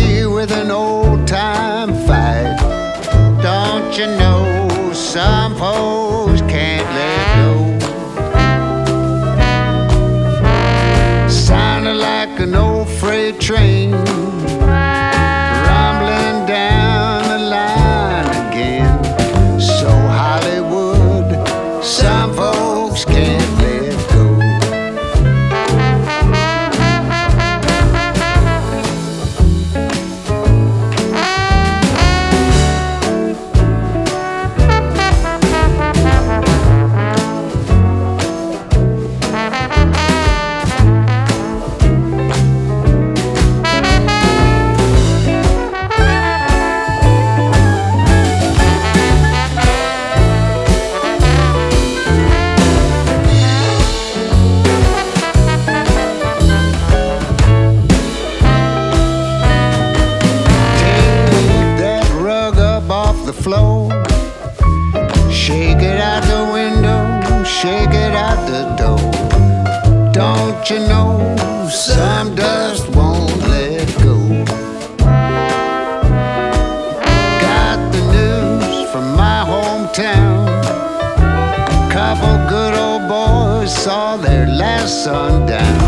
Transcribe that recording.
me with an old-time fight. Don't you know some folks can't let go? Sounded like an old freight train rumbling down the line again. So Hollywood, some folks can't let go. Floor. Shake it out the window, shake it out the door. Don't you know some dust won't let go? Got the news from my hometown. Couple good old boys saw their last sun down.